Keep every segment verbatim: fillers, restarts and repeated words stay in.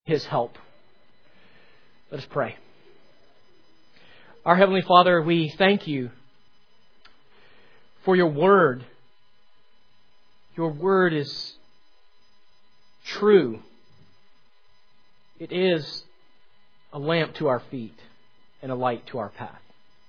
His help. Let us pray. Our Heavenly Father, we thank You for Your Word. Your Word is true. It is a lamp to our feet and a light to our path.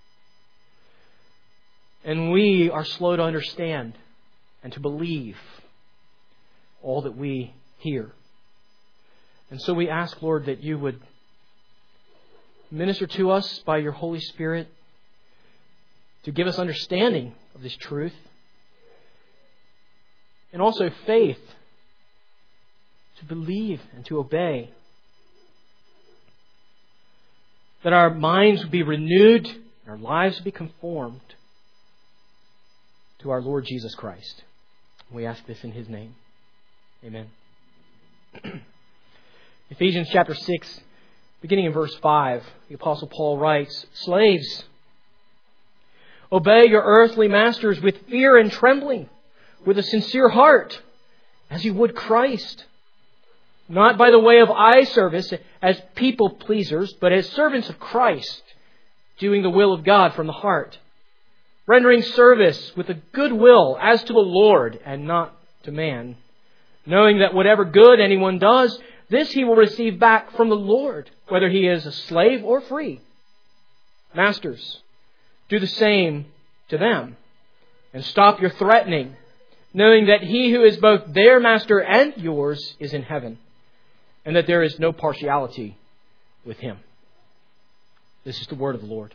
And we are slow to understand and to believe all that we hear. And so we ask, Lord, that You would minister to us by Your Holy Spirit to give us understanding of this truth and also faith to believe and to obey. That our minds would be renewed and our lives would be conformed to our Lord Jesus Christ. We ask this in His name. Amen. Ephesians chapter six, beginning in verse five, the Apostle Paul writes, "Slaves, obey your earthly masters with fear and trembling, with a sincere heart, as you would Christ, not by the way of eye service as people pleasers, but as servants of Christ, doing the will of God from the heart, rendering service with a good will as to the Lord and not to man, knowing that whatever good anyone does, this he will receive back from the Lord, whether he is a slave or free. Masters, do the same to them, and stop your threatening, knowing that He who is both their master and yours is in heaven, and that there is no partiality with Him." This is the word of the Lord.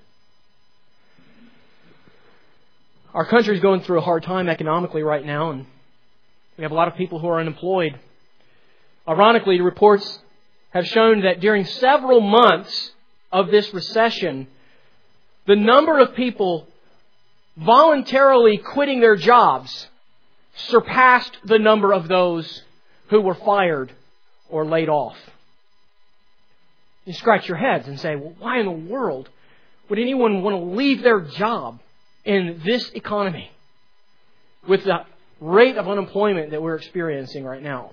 Our country is going through a hard time economically right now, and we have a lot of people who are unemployed. Ironically, reports have shown that during several months of this recession, the number of people voluntarily quitting their jobs surpassed the number of those who were fired or laid off. You scratch your heads and say, well, why in the world would anyone want to leave their job in this economy with the rate of unemployment that we're experiencing right now?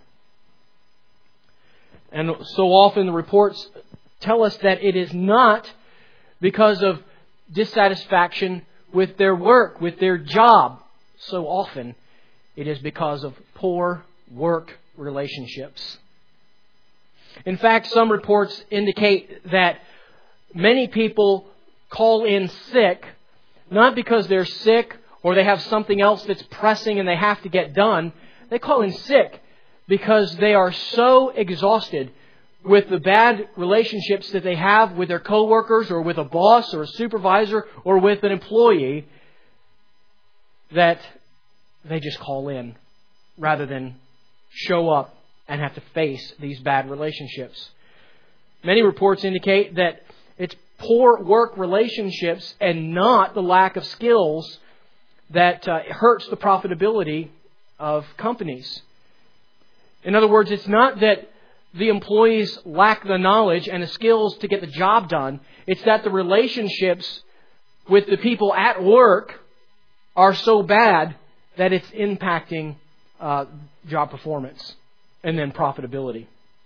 And so often the reports tell us that it is not because of dissatisfaction with their work, with their job. So often it is because of poor work relationships. In fact, some reports indicate that many people call in sick, not because they're sick or they have something else that's pressing and they have to get done. They call in sick because they are so exhausted with the bad relationships that they have with their coworkers or with a boss or a supervisor or with an employee that they just call in rather than show up and have to face these bad relationships. Many reports indicate that it's poor work relationships and not the lack of skills that uh, hurts the profitability of companies. In other words, it's not that the employees lack the knowledge and the skills to get the job done. It's that the relationships with the people at work are so bad that it's impacting uh, job performance and then profitability.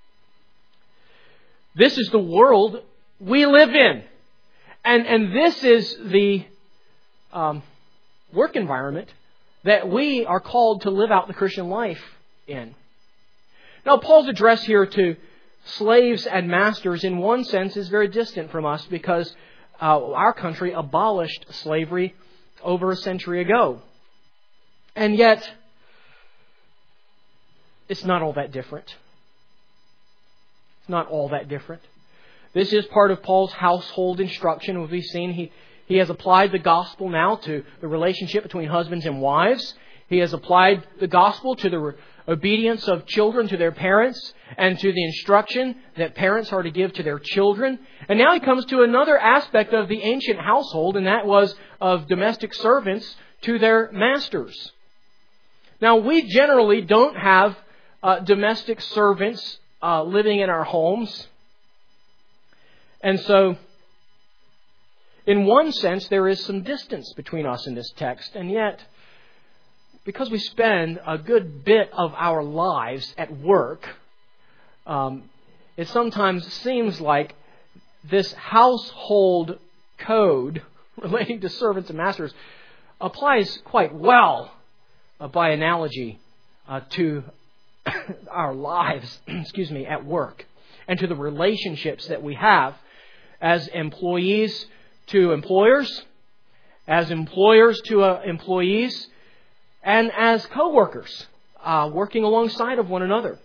This is the world we live in. And, and this is the um, work environment that we are called to live out the Christian life in. Now, Paul's address here to slaves and masters in one sense is very distant from us because uh, our country abolished slavery over a century ago. And yet, it's not all that different. It's not all that different. This is part of Paul's household instruction. As we've seen, he, he has applied the gospel now to the relationship between husbands and wives. He has applied the gospel to the re- obedience of children to their parents and to the instruction that parents are to give to their children. And now he comes to another aspect of the ancient household, and that was of domestic servants to their masters. Now, we generally don't have uh, domestic servants uh, living in our homes. And so, in one sense, there is some distance between us and this text. And yet, because we spend a good bit of our lives at work, um, it sometimes seems like this household code relating to servants and masters applies quite well, uh, by analogy, uh, to our lives, excuse me, at work, and to the relationships that we have as employees to employers, as employers to uh, employees, and as co-workers uh, working alongside of one another.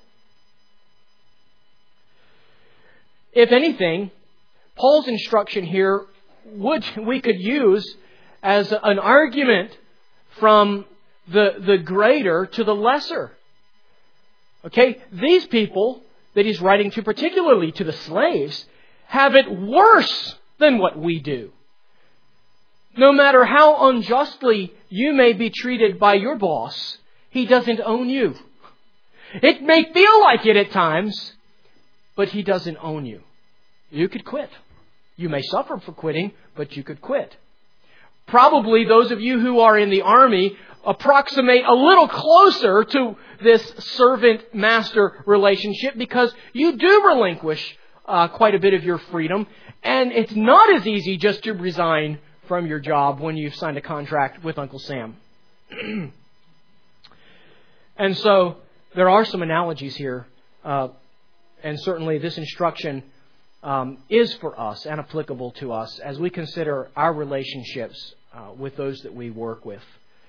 If anything, Paul's instruction here would we could use as an argument from the the greater to the lesser. Okay, these people that he's writing to, particularly to the slaves, have it worse than what we do. No matter how unjustly you may be treated by your boss, he doesn't own you. It may feel like it at times, but he doesn't own you. You could quit. You may suffer for quitting, but you could quit. Probably those of you who are in the army approximate a little closer to this servant-master relationship because you do relinquish uh, quite a bit of your freedom, and it's not as easy just to resign from your job when you've signed a contract with Uncle Sam. And so there are some analogies here, uh, and certainly this instruction um, is for us and applicable to us as we consider our relationships uh, with those that we work with.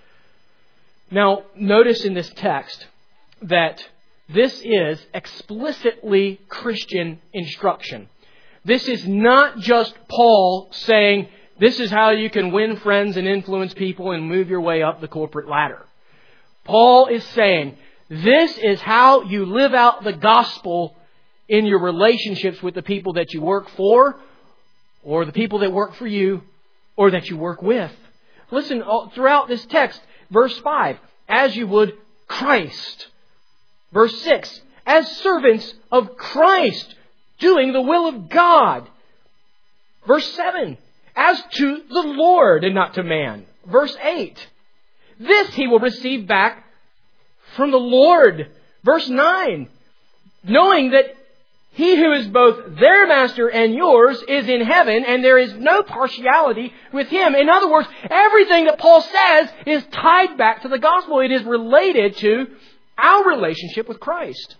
Now, notice in this text that this is explicitly Christian instruction. This is not just Paul saying, this is how you can win friends and influence people and move your way up the corporate ladder. Paul is saying, this is how you live out the gospel in your relationships with the people that you work for, or the people that work for you, or that you work with. Listen, throughout this text, verse five, as you would Christ. Verse six, as servants of Christ, doing the will of God. Verse seven, as to the Lord and not to man. Verse eight, this he will receive back from the Lord. Verse nine, knowing that he who is both their master and yours is in heaven, and there is no partiality with him. In other words, everything that Paul says is tied back to the gospel. It is related to our relationship with Christ.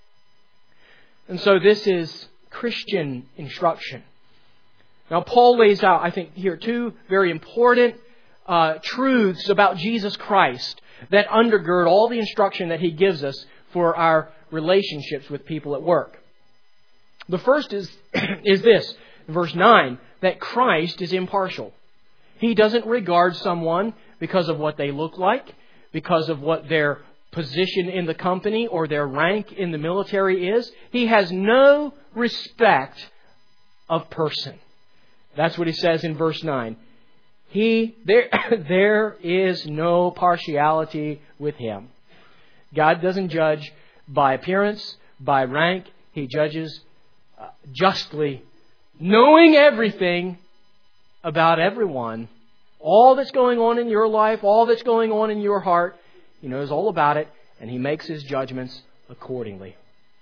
And so this is Christian instruction. Now, Paul lays out, I think, here two very important uh, truths about Jesus Christ that undergird all the instruction that he gives us for our relationships with people at work. The first is, is this, verse nine, that Christ is impartial. He doesn't regard someone because of what they look like, because of what their position in the company or their rank in the military is. He has no respect of person. That's what he says in verse nine. He there there is no partiality with him. God doesn't judge by appearance, by rank. He judges uh, justly, knowing everything about everyone. All that's going on in your life, all that's going on in your heart, He knows all about it, and He makes His judgments accordingly.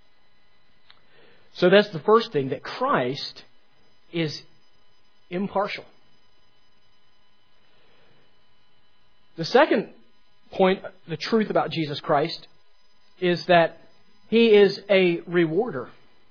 So that's the first thing, that Christ is impartial. The second point, the truth about Jesus Christ, is that He is a rewarder.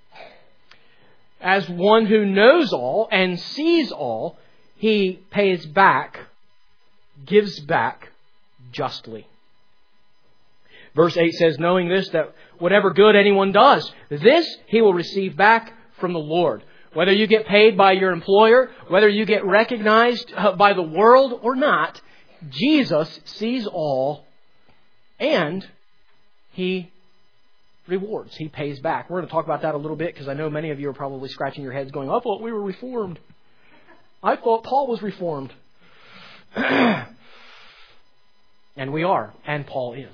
As one who knows all and sees all, He pays back, gives back justly. Verse eight says, knowing this, that whatever good anyone does, this he will receive back from the Lord. Whether you get paid by your employer, whether you get recognized by the world or not, Jesus sees all, and He rewards. He pays back. We're going to talk about that a little bit, because I know many of you are probably scratching your heads going, I thought we were reformed. I thought Paul was reformed. And we are, and Paul is.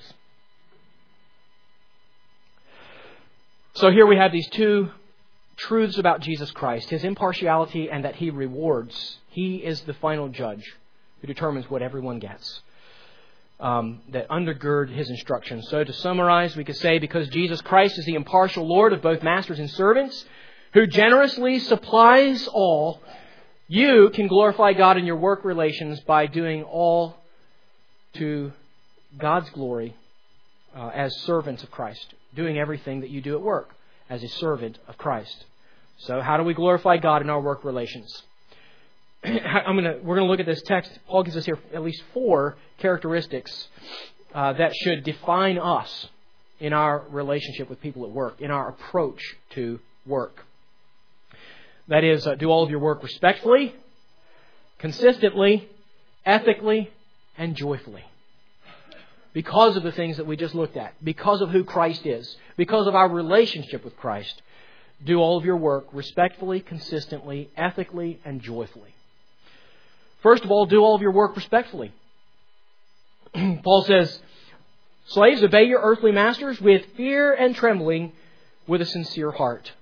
So here we have these two truths about Jesus Christ, His impartiality and that He rewards. He is the final judge who determines what everyone gets. um, that undergird His instructions. So to summarize, we could say, because Jesus Christ is the impartial Lord of both masters and servants, who generously supplies all, you can glorify God in your work relations by doing all to God's glory uh, as servants of Christ, doing everything that you do at work as a servant of Christ. So how do we glorify God in our work relations? I'm gonna, we're going to look at this text. Paul gives us here at least four characteristics uh, that should define us in our relationship with people at work, in our approach to work. That is, uh, do all of your work respectfully, consistently, ethically, and joyfully. Because of the things that we just looked at, because of who Christ is, because of our relationship with Christ, do all of your work respectfully, consistently, ethically, and joyfully. First of all, do all of your work respectfully. Paul says, slaves, obey your earthly masters with fear and trembling, with a sincere heart.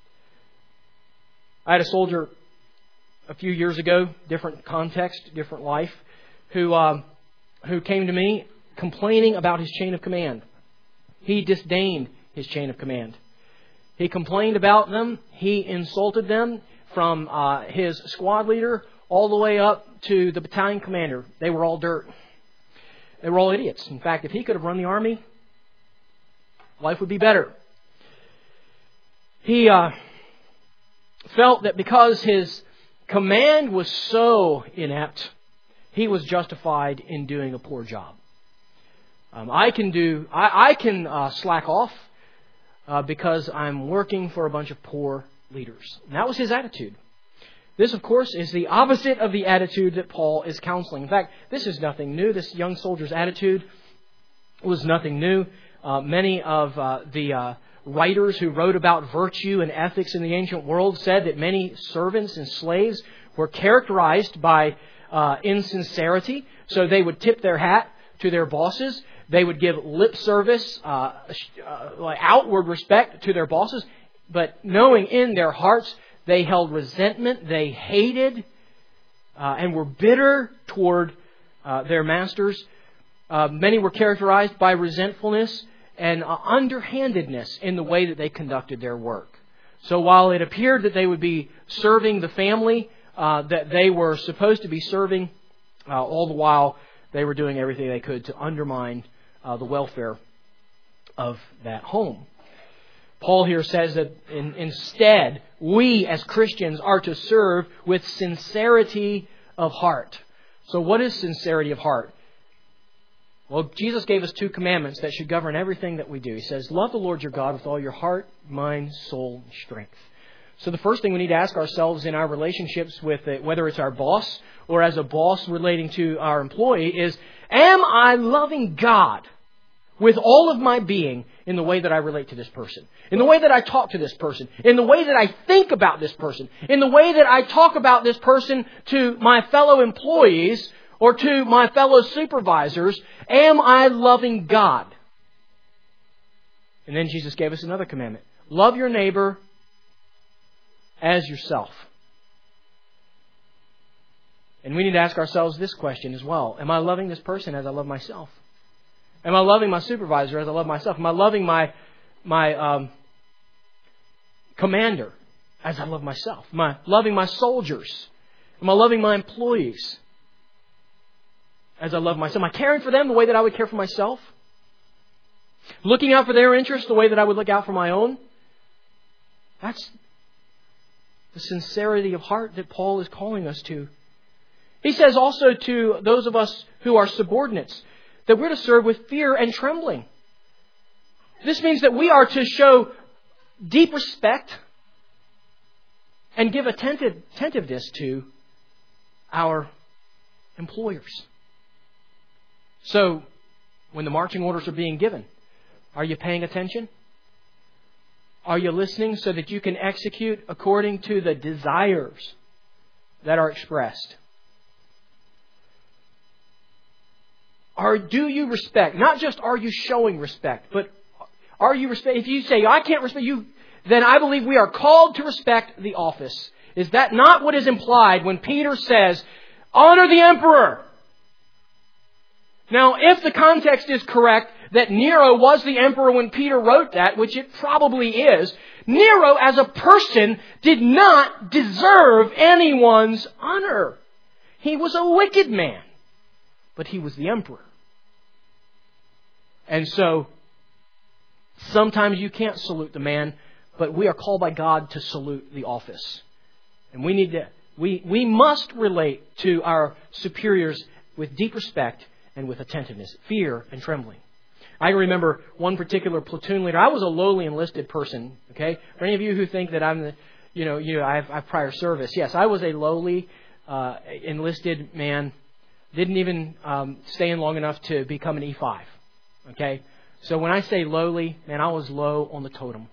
I had a soldier a few years ago, different context, different life, who um, who came to me complaining about his chain of command. He disdained his chain of command. He complained about them. He insulted them from uh, his squad leader all the way up to the battalion commander. They were all dirt. They were all idiots. In fact, if he could have run the army, life would be better. He uh, felt that because his command was so inept, he was justified in doing a poor job. Um, I can do. I, I can uh, slack off uh, because I'm working for a bunch of poor leaders. And that was his attitude. This, of course, is the opposite of the attitude that Paul is counseling. In fact, this is nothing new. This young soldier's attitude was nothing new. Uh, many of uh, the uh, writers who wrote about virtue and ethics in the ancient world said that many servants and slaves were characterized by uh, insincerity. So they would tip their hat to their bosses. They would give lip service, uh, uh, like outward respect to their bosses, but knowing in their hearts they held resentment, they hated uh, and were bitter toward uh, their masters. Uh, many were characterized by resentfulness and uh, underhandedness in the way that they conducted their work. So while it appeared that they would be serving the family uh, that they were supposed to be serving, uh, all the while they were doing everything they could to undermine uh, the welfare of that home. Paul here says that in, instead, we as Christians are to serve with sincerity of heart. So what is sincerity of heart? Well, Jesus gave us two commandments that should govern everything that we do. He says, love the Lord your God with all your heart, mind, soul, and strength. So the first thing we need to ask ourselves in our relationships with it, whether it's our boss or as a boss relating to our employee, is, am I loving God with all of my being in the way that I relate to this person, in the way that I talk to this person, in the way that I think about this person, in the way that I talk about this person to my fellow employees or to my fellow supervisors? Am I loving God? And then Jesus gave us another commandment. Love your neighbor as yourself. And we need to ask ourselves this question as well. Am I loving this person as I love myself? Am I loving my supervisor as I love myself? Am I loving my my um, commander as I love myself? Am I loving my soldiers? Am I loving my employees as I love myself? Am I caring for them the way that I would care for myself? Looking out for their interests the way that I would look out for my own? That's the sincerity of heart that Paul is calling us to. He says also to those of us who are subordinates that we're to serve with fear and trembling. This means that we are to show deep respect and give attentive, attentiveness to our employers. So, when the marching orders are being given, are you paying attention? Are you listening so that you can execute according to the desires that are expressed? Or do you respect? Not just are you showing respect, but are you respect? If you say, I can't respect you, then I believe we are called to respect the office. Is that not what is implied when Peter says, honor the emperor? Now, if the context is correct that Nero was the emperor when Peter wrote that, which it probably is, Nero as a person did not deserve anyone's honor. He was a wicked man, but he was the emperor. And so, sometimes you can't salute the man, but we are called by God to salute the office. And we need to, we, we must relate to our superiors with deep respect and with attentiveness, fear and trembling. I remember one particular platoon leader. I was a lowly enlisted person. Okay, for any of you who think that I'm the, you know, you know, I have, I have prior service. Yes, I was a lowly uh, enlisted man. Didn't even um, stay in long enough to become an E five. Okay, so when I say lowly, man, I was low on the totem.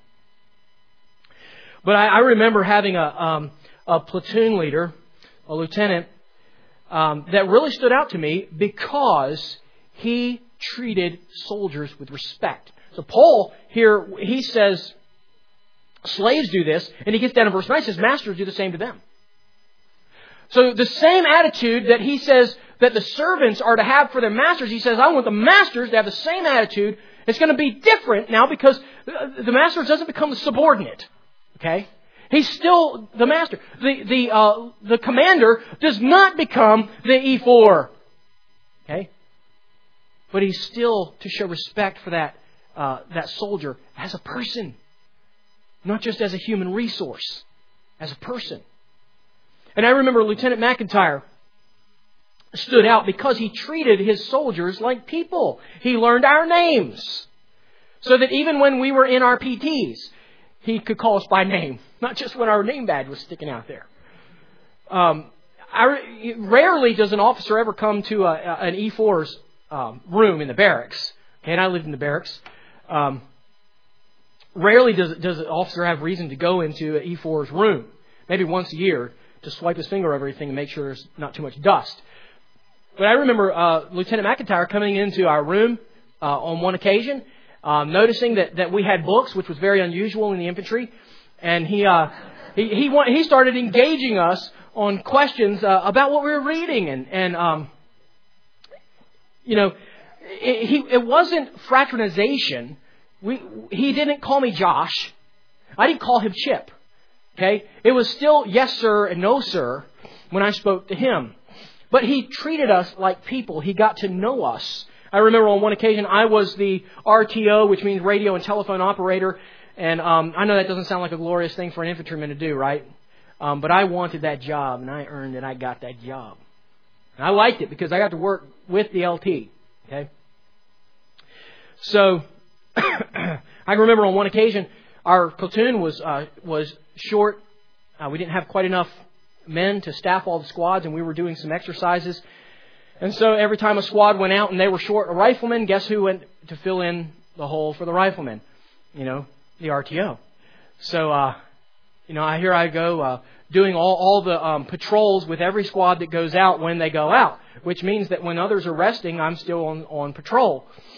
But I, I remember having a um, a platoon leader, a lieutenant, um, that really stood out to me because he treated soldiers with respect. So Paul here, he says, slaves do this, and he gets down in verse nine, he says, masters do the same to them. So the same attitude that he says that the servants are to have for their masters, he says, I want the masters to have the same attitude. It's going to be different now because the master doesn't become the subordinate. Okay? He's still the master. The the uh, the commander does not become the E four. Okay? But he's still to show respect for that uh, that soldier as a person, not just as a human resource, as a person. And I remember Lieutenant McIntyre stood out because he treated his soldiers like people. He learned our names, so that even when we were in our P Ts, he could call us by name, not just when our name badge was sticking out there. Um, I, rarely does an officer ever come to a, an E four's Um, room in the barracks. Okay, and I lived in the barracks. Um, rarely does does an officer have reason to go into an E four's room. Maybe once a year to swipe his finger over everything and make sure there's not too much dust. But I remember uh, Lieutenant McIntyre coming into our room uh, on one occasion, um, noticing that, that we had books, which was very unusual in the infantry, and he uh, he he, wa- he started engaging us on questions uh, about what we were reading and and. Um, You know, it, he, it wasn't fraternization. We, he didn't call me Josh. I didn't call him Chip. Okay? It was still yes, sir, and no, sir, when I spoke to him. But he treated us like people. He got to know us. I remember on one occasion, I was the R T O, which means radio and telephone operator. And um, I know that doesn't sound like a glorious thing for an infantryman to do, right? Um, but I wanted that job, and I earned it. I got that job. And I liked it because I got to work with the L T. Okay? So, I remember on one occasion, our platoon was uh, was short. Uh, we didn't have quite enough men to staff all the squads, and we were doing some exercises. And so every time a squad went out and they were short a rifleman, guess who went to fill in the hole for the rifleman? You know, the R T O. So, uh, you know, here I go... Uh, doing all, all the um, patrols with every squad that goes out when they go out, which means that when others are resting, I'm still on, on patrol.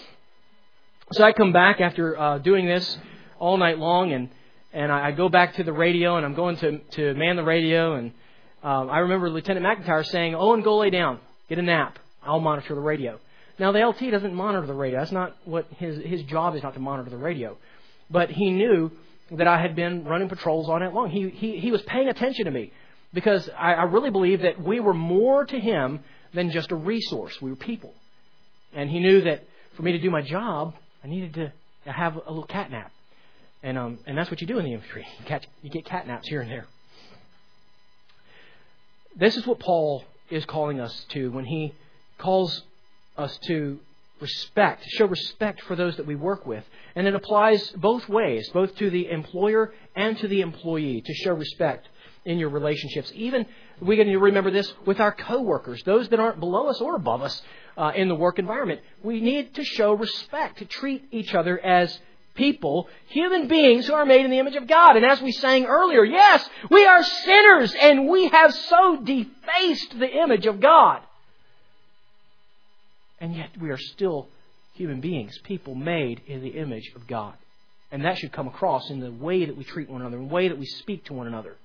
So I come back after uh, doing this all night long, and, and I go back to the radio, and I'm going to, to man the radio, and uh, I remember Lieutenant McIntyre saying, Owen, go lay down, get a nap, I'll monitor the radio. Now, the L T doesn't monitor the radio. That's not what his, his job is, not to monitor the radio. But he knew that I had been running patrols all night long. He he, he was paying attention to me because I, I really believe that we were more to him than just a resource. We were people. And he knew that for me to do my job, I needed to have a little cat nap. And um and that's what you do in the infantry. You, catch, you get cat naps here and there. This is what Paul is calling us to when he calls us to respect, show respect for those that we work with. And it applies both ways, both to the employer and to the employee, to show respect in your relationships. Even, we need to remember this with our coworkers, those that aren't below us or above us uh, in the work environment. We need to show respect, to treat each other as people, human beings who are made in the image of God. And as we sang earlier, yes, we are sinners and we have so defaced the image of God. And yet we are still human beings, people made in the image of God. And that should come across in the way that we treat one another, in the way that we speak to one another.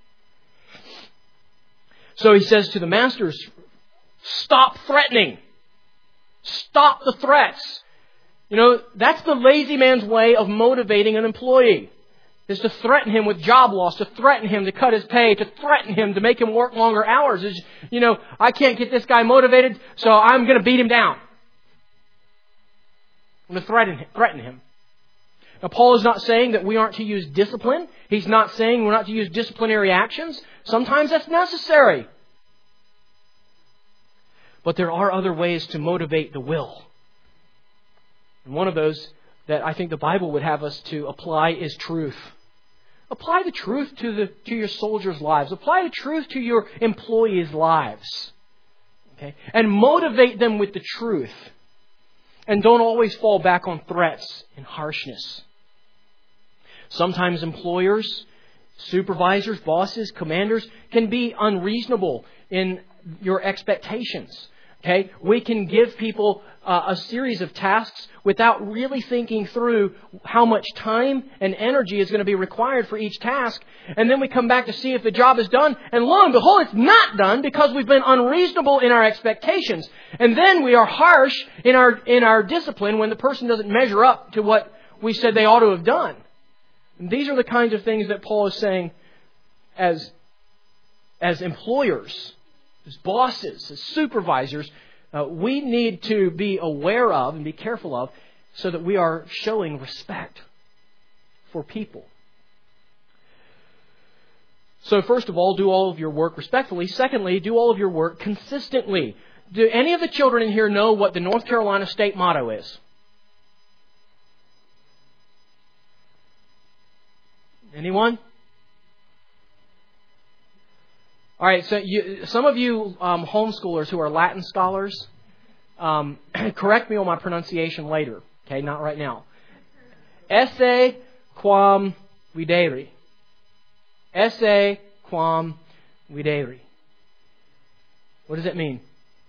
So he says to the masters, stop threatening. Stop the threats. You know, that's the lazy man's way of motivating an employee. Is to threaten him with job loss, to threaten him to cut his pay, to threaten him to make him work longer hours. Is, you know, I can't get this guy motivated, so I'm going to beat him down. I'm going to threaten him, threaten him. Now, Paul is not saying that we aren't to use discipline. He's not saying we're not to use disciplinary actions. Sometimes that's necessary. But there are other ways to motivate the will. And one of those that I think the Bible would have us to apply is truth. Apply the truth to the to your soldiers' lives. Apply the truth to your employees' lives. Okay? And motivate them with the truth. And don't always fall back on threats and harshness. Sometimes employers, supervisors, bosses, commanders can be unreasonable in your expectations. Okay? We can give people uh, a series of tasks without really thinking through how much time and energy is going to be required for each task. And then we come back to see if the job is done. And lo and behold, it's not done because we've been unreasonable in our expectations. And then we are harsh in our in our discipline when the person doesn't measure up to what we said they ought to have done. And these are the kinds of things that Paul is saying as, as employers, as bosses, as supervisors, uh, we need to be aware of and be careful of so that we are showing respect for people. So first of all, do all of your work respectfully. Secondly, do all of your work consistently. Do any of the children in here know what the North Carolina state motto is? Anyone? All right, so you, some of you um, homeschoolers who are Latin scholars, um, correct me on my pronunciation later. Okay, not right now. Esse quam videri. Esse quam videri. What does it mean?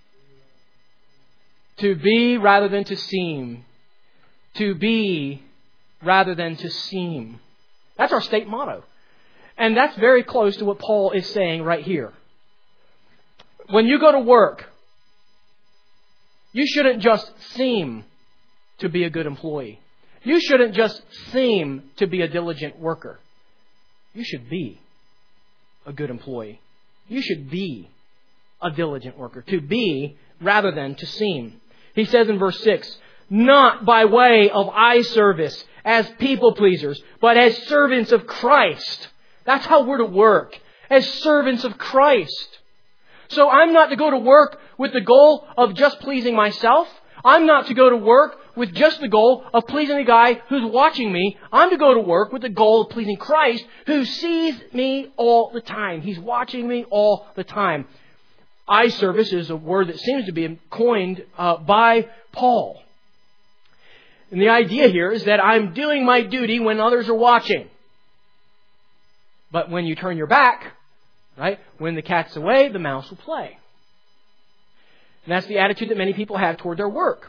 To be rather than to seem. To be rather than to seem. That's our state motto. And that's very close to what Paul is saying right here. When you go to work, you shouldn't just seem to be a good employee. You shouldn't just seem to be a diligent worker. You should be a good employee. You should be a diligent worker. To be rather than to seem. He says in verse six, not by way of eye service as people pleasers, but as servants of Christ. That's how we're to work, as servants of Christ. So I'm not to go to work with the goal of just pleasing myself. I'm not to go to work with just the goal of pleasing the guy who's watching me. I'm to go to work with the goal of pleasing Christ, who sees me all the time. He's watching me all the time. Eye service is a word that seems to be coined uh, by Paul. And the idea here is that I'm doing my duty when others are watching. But when you turn your back, right, when the cat's away, the mouse will play. And that's the attitude that many people have toward their work.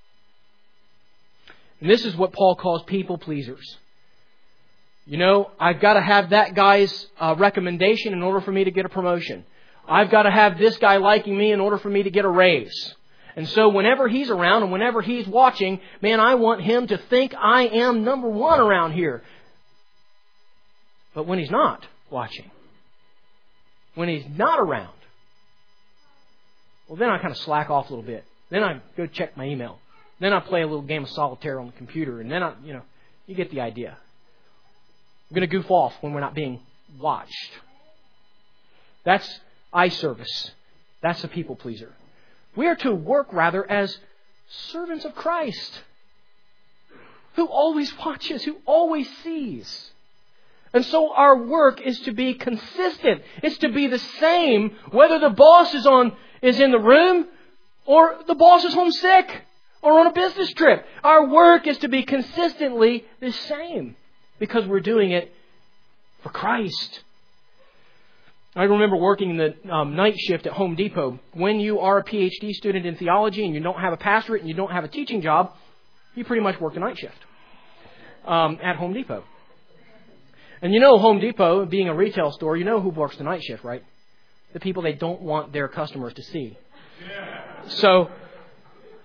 And this is what Paul calls people pleasers. You know, I've got to have that guy's uh, recommendation in order for me to get a promotion. I've got to have this guy liking me in order for me to get a raise. And so whenever he's around and whenever he's watching, man, I want him to think I am number one around here. But when he's not watching, when he's not around, well, then I kind of slack off a little bit. Then I go check my email. Then I play a little game of solitaire on the computer. And then I, you know, you get the idea. I'm going to goof off when we're not being watched. That's eye service. That's a people pleaser. We are to work rather as servants of Christ, who always watches, who always sees. And so our work is to be consistent. It's to be the same whether the boss is on is in the room or the boss is home sick or on a business trip. Our work is to be consistently the same because we're doing it for Christ. I remember working in the um, night shift at Home Depot. When you are a P H D student in theology and you don't have a pastorate and you don't have a teaching job, you pretty much work a night shift um, at Home Depot. And you know Home Depot, being a retail store, you know who works the night shift, right? The people they don't want their customers to see. So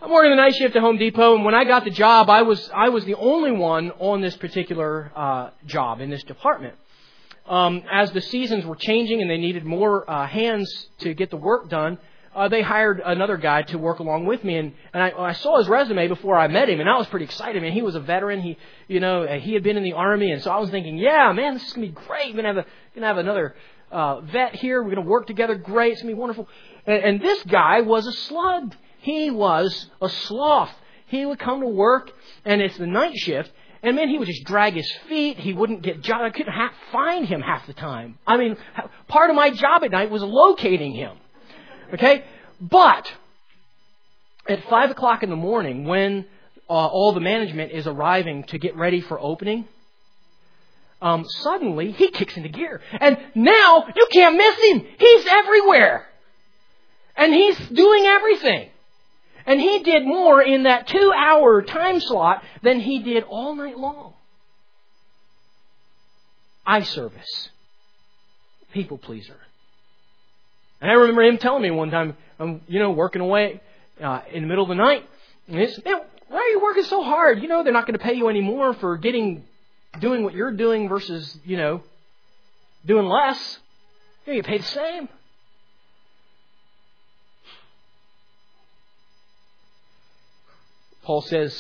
I'm working the night shift at Home Depot, and when I got the job, I was I was the only one on this particular uh, job in this department. Um, as the seasons were changing and they needed more uh, hands to get the work done, uh, they hired another guy to work along with me. And, and I, I saw his resume before I met him, and I was pretty excited. Man, he was a veteran. He, you know, he had been in the Army, and so I was thinking, yeah, man, this is gonna be great. We're gonna have a gonna have another uh, vet here. We're gonna work together. Great. It's gonna be wonderful. And, and this guy was a slug. He was a sloth. He would come to work, and it's the night shift. And man, he would just drag his feet. He wouldn't get job. I couldn't ha- find him half the time. I mean, part of my job at night was locating him. Okay? But at five o'clock in the morning, when uh, all the management is arriving to get ready for opening, um, suddenly he kicks into gear. And now you can't miss him. He's everywhere. And he's doing everything. And he did more in that two-hour time slot than he did all night long. Eye service. People pleaser. And I remember him telling me one time, I'm, you know, working away uh, in the middle of the night. And it's, man, why are you working so hard? You know, they're not going to pay you any more for getting, doing what you're doing versus, you know, doing less. You get paid the same. Paul says,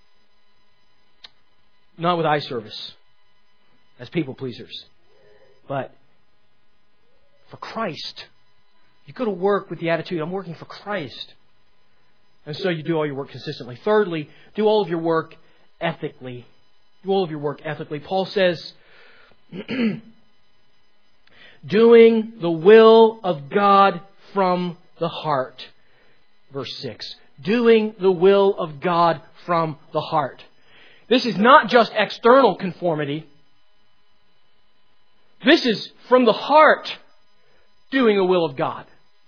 not with eye service as people pleasers, but for Christ. You go to work with the attitude, I'm working for Christ. And so you do all your work consistently. Thirdly, do all of your work ethically. Do all of your work ethically. Paul says, doing the will of God from the heart. Verse six. Doing the will of God from the heart. This is not just external conformity. This is from the heart doing the will of God.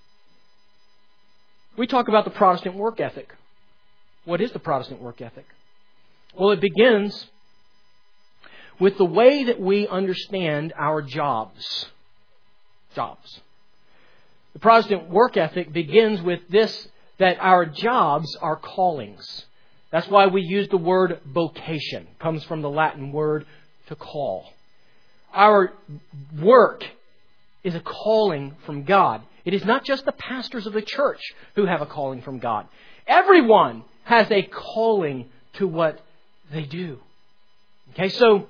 We talk about the Protestant work ethic. What is the Protestant work ethic? Well, it begins with the way that we understand our jobs. Jobs. The Protestant work ethic begins with this, that our jobs are callings. That's why we use the word vocation. It comes from the Latin word to call. Our work is a calling from God. It is not just the pastors of the church who have a calling from God. Everyone has a calling to what they do. Okay, so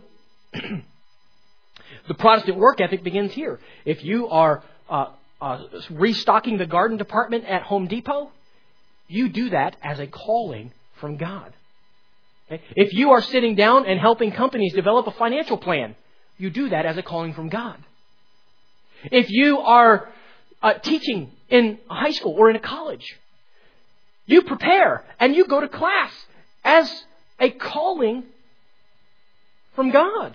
the Protestant work ethic begins here. If you are uh, uh, restocking the garden department at Home Depot, you do that as a calling from God. Okay? If you are sitting down and helping companies develop a financial plan, you do that as a calling from God. If you are uh, teaching in a high school or in a college, you prepare and you go to class as a calling from God.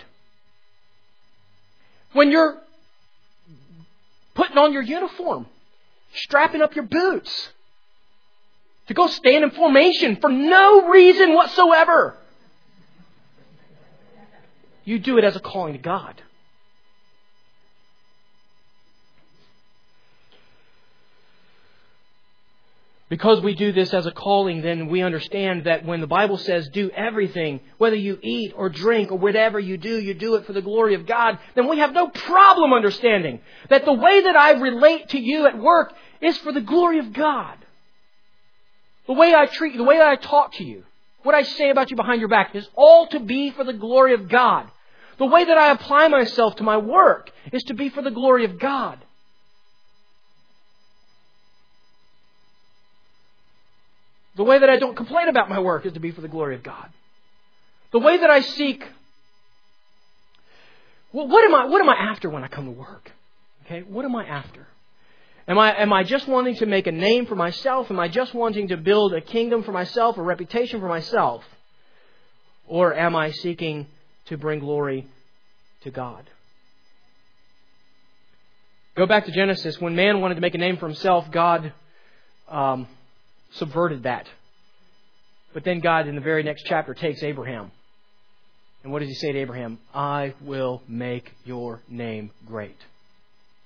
When you're putting on your uniform, strapping up your boots, to go stand in formation for no reason whatsoever, you do it as a calling to God. Because we do this as a calling, then we understand that when the Bible says do everything, whether you eat or drink or whatever you do, you do it for the glory of God, then we have no problem understanding that the way that I relate to you at work is for the glory of God. The way I treat you, the way that I talk to you, what I say about you behind your back is all to be for the glory of God. The way that I apply myself to my work is to be for the glory of God. The way that I don't complain about my work is to be for the glory of God. The way that I seek, well, what am I, what am I after when I come to work? Okay, what am I after? Am I, am I just wanting to make a name for myself? Am I just wanting to build a kingdom for myself, a reputation for myself? Or am I seeking to bring glory to God? Go back to Genesis. When man wanted to make a name for himself, God um, subverted that. But then God, in the very next chapter, takes Abraham. And what does He say to Abraham? I will make your name great.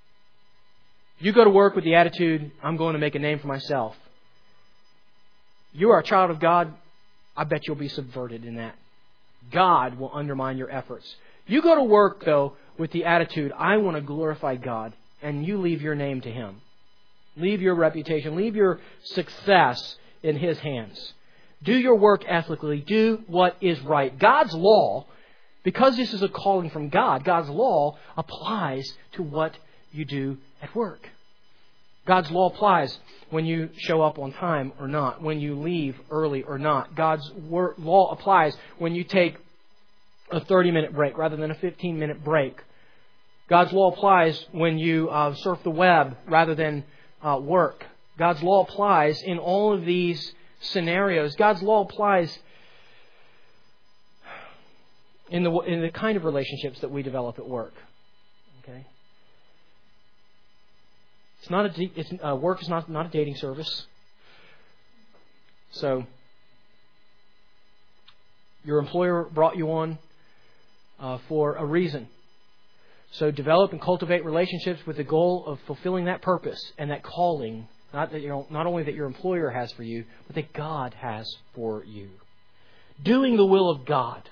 You go to work with the attitude, I'm going to make a name for myself. you are a child of God, I bet you'll be subverted in that. God will undermine your efforts. You go to work, though, with the attitude, I want to glorify God, and you leave your name to Him. Leave your reputation, leave your success in His hands. Do your work ethically. Do what is right. God's law, because this is a calling from God, God's law applies to what you do at work. God's law applies when you show up on time or not, when you leave early or not. God's wor- law applies when you take a thirty-minute break rather than a fifteen-minute break. God's law applies when you uh, surf the web rather than uh, work. God's law applies in all of these scenarios. God's law applies in the in the kind of relationships that we develop at work. Okay. It's not a it's, uh, work is not not a dating service. So your employer brought you on uh, for a reason. So develop and cultivate relationships with the goal of fulfilling that purpose and that calling. Not that you know, not only that your employer has for you, but that God has for you. Doing the will of God.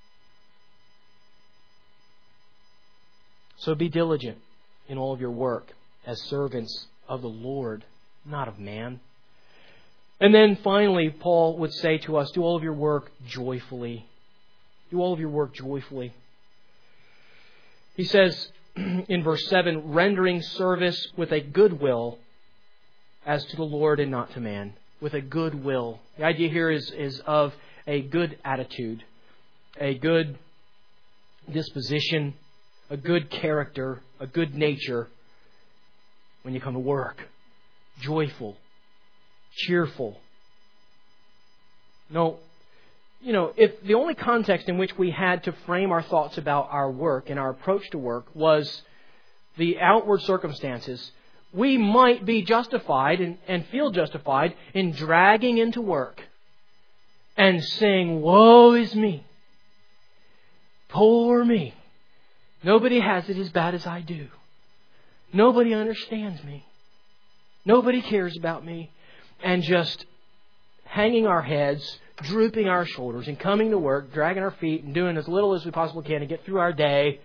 So be diligent in all of your work as servants of the Lord, not of man. And then finally, Paul would say to us, do all of your work joyfully. Do all of your work joyfully. He says in verse seven, rendering service with a good will as to the Lord and not to man. With a good will. The idea here is, is of a good attitude, a good disposition, a good character, a good nature when you come to work. Joyful, cheerful. No, you know, if the only context in which we had to frame our thoughts about our work and our approach to work was the outward circumstances, we might be justified and, and feel justified in dragging into work and saying, woe is me. Poor me. Nobody has it as bad as I do. Nobody understands me. Nobody cares about me. And just hanging our heads, drooping our shoulders, and coming to work, dragging our feet, and doing as little as we possibly can to get through our day.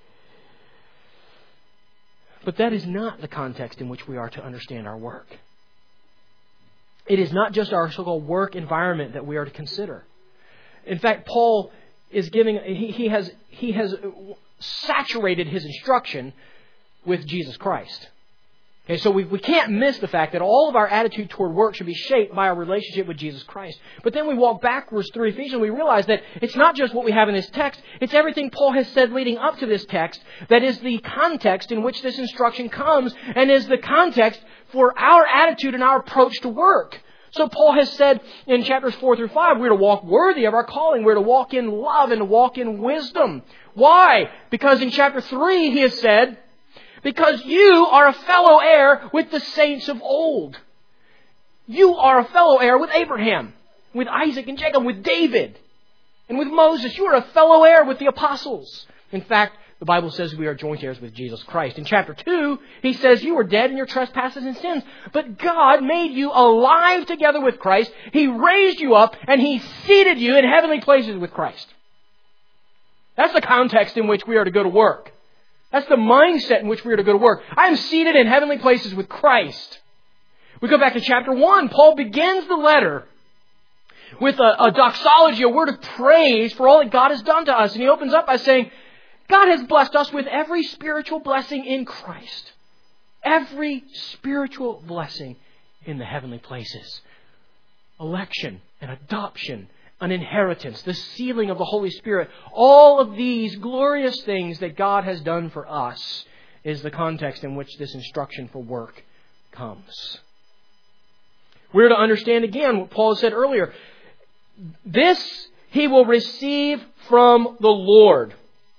But that is not the context in which we are to understand our work. It is not just our so-called work environment that we are to consider. In fact, Paul is giving, he, he has, he has saturated his instruction with Jesus Christ. Okay, so we, we can't miss the fact that all of our attitude toward work should be shaped by our relationship with Jesus Christ. But then we walk backwards through Ephesians and we realize that it's not just what we have in this text, it's everything Paul has said leading up to this text that is the context in which this instruction comes and is the context for our attitude and our approach to work. So Paul has said in chapters four through five, we're to walk worthy of our calling. We're to walk in love and to walk in wisdom. Why? Because in chapter three he has said, because you are a fellow heir with the saints of old. You are a fellow heir with Abraham, with Isaac and Jacob, with David, and with Moses. You are a fellow heir with the apostles. In fact, the Bible says we are joint heirs with Jesus Christ. In chapter two, he says you were dead in your trespasses and sins, but God made you alive together with Christ. He raised you up and He seated you in heavenly places with Christ. That's the context in which we are to go to work. That's the mindset in which we are to go to work. I am seated in heavenly places with Christ. We go back to chapter one. Paul begins the letter with a, a doxology, a word of praise for all that God has done to us. And he opens up by saying, God has blessed us with every spiritual blessing in Christ. Every spiritual blessing in the heavenly places. Election and adoption, an inheritance, the sealing of the Holy Spirit. All of these glorious things that God has done for us is the context in which this instruction for work comes. We're to understand again what Paul said earlier. This he will receive from the Lord.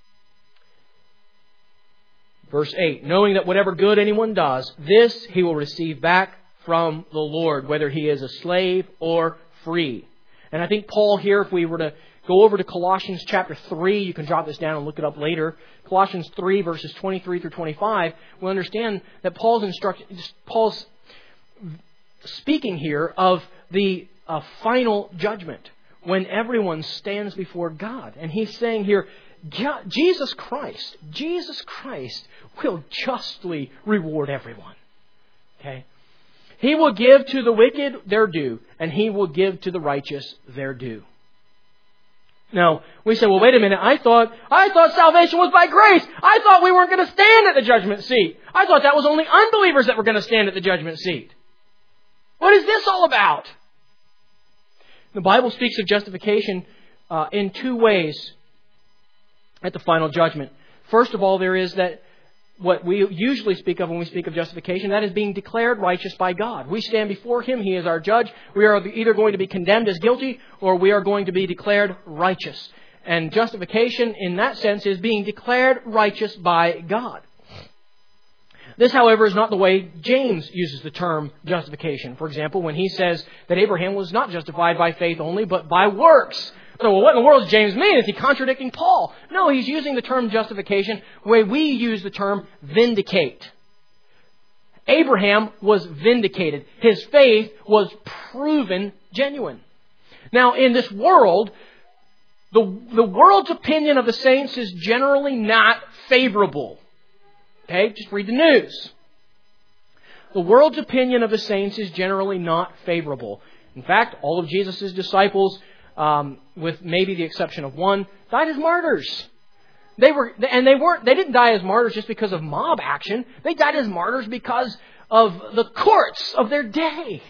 Verse eight, knowing that whatever good anyone does, this he will receive back from the Lord, whether he is a slave or free. And I think Paul here, if we were to go over to Colossians chapter three, you can drop this down and look it up later. Colossians three, verses twenty-three through twenty-five, we'll understand that Paul's instruction, Paul's speaking here of the a final judgment when everyone stands before God. And He's saying here, Jesus Christ, Jesus Christ will justly reward everyone. Okay? He will give to the wicked their due, and He will give to the righteous their due. Now, we say, well, wait a minute, I thought, I thought salvation was by grace. I thought we weren't going to stand at the judgment seat. I thought that was only unbelievers that were going to stand at the judgment seat. What is this all about? The Bible speaks of justification uh, in two ways at the final judgment. First of all, there is that what we usually speak of when we speak of justification, that is being declared righteous by God. We stand before Him. He is our judge. We are either going to be condemned as guilty or we are going to be declared righteous. And justification in that sense is being declared righteous by God. This, however, is not the way James uses the term justification. For example, when he says that Abraham was not justified by faith only, but by works. So well, what in the world does James mean? Is he contradicting Paul? No, he's using the term justification the way we use the term vindicate. Abraham was vindicated. His faith was proven genuine. Now, in this world, the, the world's opinion of the saints is generally not favorable. Okay, just read the news. The world's opinion of the saints is generally not favorable. In fact, all of Jesus' disciples, um, with maybe the exception of one, died as martyrs. They were, and they weren't. They didn't die as martyrs just because of mob action. They died as martyrs because of the courts of their day.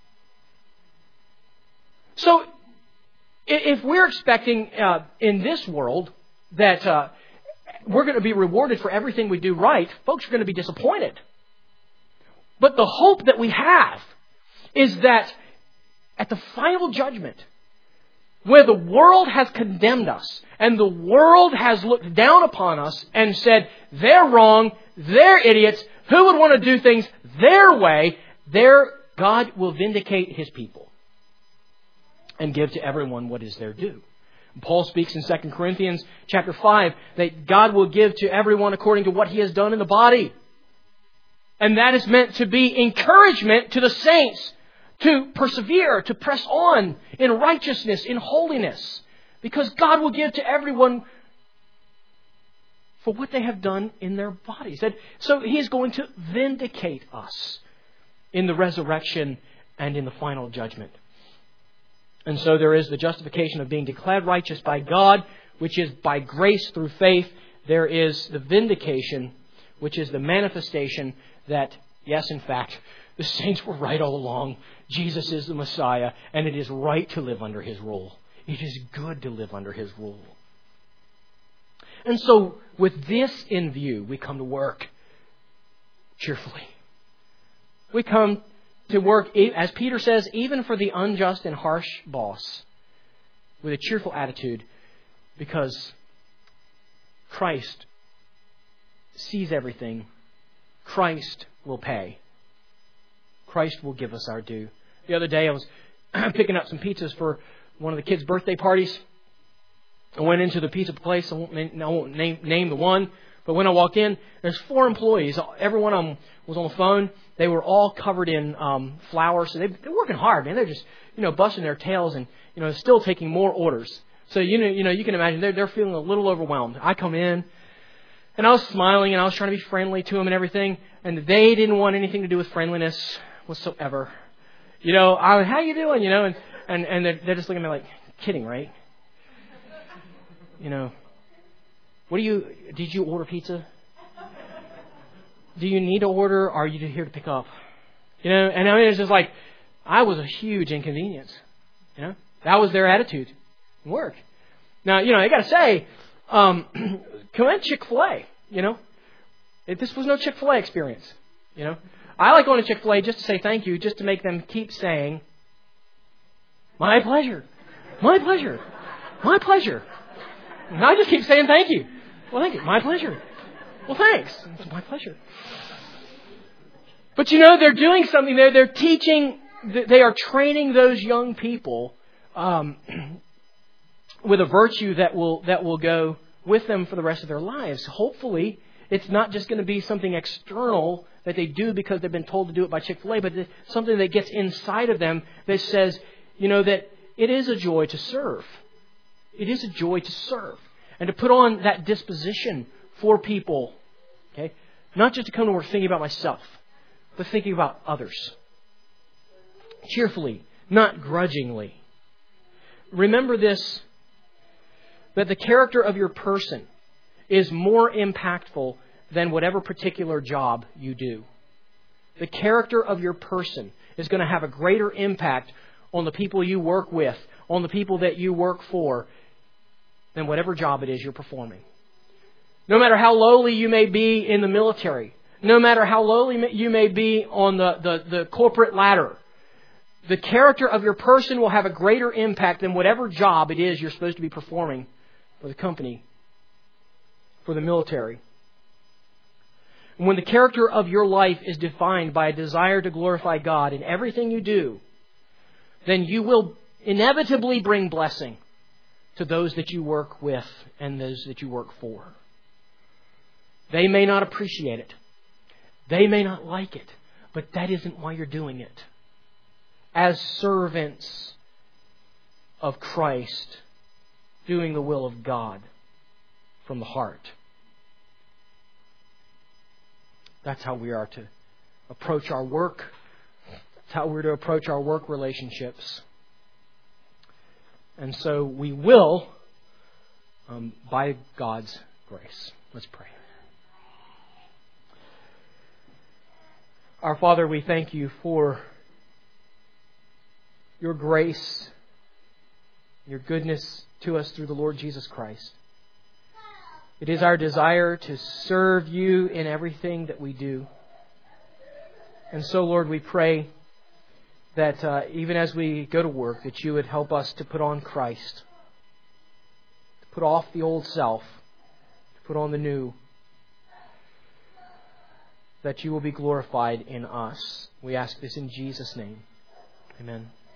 So, if we're expecting uh, in this world that uh, we're going to be rewarded for everything we do right, folks are going to be disappointed. But the hope that we have is that at the final judgment, where the world has condemned us and the world has looked down upon us and said, they're wrong, they're idiots, who would want to do things their way, there God will vindicate His people and give to everyone what is their due. Paul speaks in Second Corinthians chapter five that God will give to everyone according to what he has done in the body. And that is meant to be encouragement to the saints to persevere, to press on in righteousness, in holiness. Because God will give to everyone for what they have done in their bodies. So He is going to vindicate us in the resurrection and in the final judgment. And so there is the justification of being declared righteous by God, which is by grace through faith. There is the vindication, which is the manifestation that, yes, in fact, the saints were right all along. Jesus is the Messiah, and it is right to live under His rule. It is good to live under His rule. And so, with this in view, we come to work cheerfully. We come to work, as Peter says, even for the unjust and harsh boss, with a cheerful attitude, because Christ sees everything. Christ will pay. Christ will give us our due. The other day I was picking up some pizzas for one of the kids' birthday parties. I went into the pizza place. I won't name, I won't name, name the one. But when I walked in, there's four employees. Every one of them was on the phone. They were all covered in um, flour. So they, they're working hard, man. They're just, you know, busting their tails and, you know, still taking more orders. So, you know, you know, you can imagine they're, they're feeling a little overwhelmed. I come in and I was smiling and I was trying to be friendly to them and everything. And they didn't want anything to do with friendliness whatsoever. You know, I, how you doing? You know, and, and, and they're, they're just looking at me like, kidding, right? You know, what do you, did you order pizza? Do you need to order or are you here to pick up? You know, and I mean, it's just like, I was a huge inconvenience. You know, that was their attitude in work. Now, you know, I got to say, um, commend Chick-fil-A, you know. It, this was no Chick-fil-A experience, you know. I like going to Chick-fil-A just to say thank you, just to make them keep saying, my pleasure, my pleasure, my pleasure. And I just keep saying thank you. Well, thank you. My pleasure. Well, thanks. It's my pleasure. But you know, they're doing something there. They're teaching, they are training those young people um, with a virtue that will that will go with them for the rest of their lives. Hopefully, it's not just going to be something external that they do because they've been told to do it by Chick-fil-A, but something that gets inside of them that says, you know, that it is a joy to serve. It is a joy to serve. And to put on that disposition for people. Okay? Not just to come to work thinking about myself, but thinking about others. Cheerfully, not grudgingly. Remember this, that the character of your person is more impactful than whatever particular job you do. The character of your person is going to have a greater impact on the people you work with, on the people that you work for, than whatever job it is you're performing. No matter how lowly you may be in the military, no matter how lowly you may be on the, the, the corporate ladder, the character of your person will have a greater impact than whatever job it is you're supposed to be performing for the company, for the military. When the character of your life is defined by a desire to glorify God in everything you do, then you will inevitably bring blessing to those that you work with and those that you work for. They may not appreciate it. They may not like it. But that isn't why you're doing it. As servants of Christ, doing the will of God from the heart. That's how we are to approach our work. That's how we're to approach our work relationships. And so we will, um, by God's grace. Let's pray. Our Father, we thank you for your grace, your goodness to us through the Lord Jesus Christ. It is our desire to serve you in everything that we do. And so, Lord, we pray that uh, even as we go to work, that you would help us to put on Christ, to put off the old self, to put on the new, that you will be glorified in us. We ask this in Jesus' name. Amen.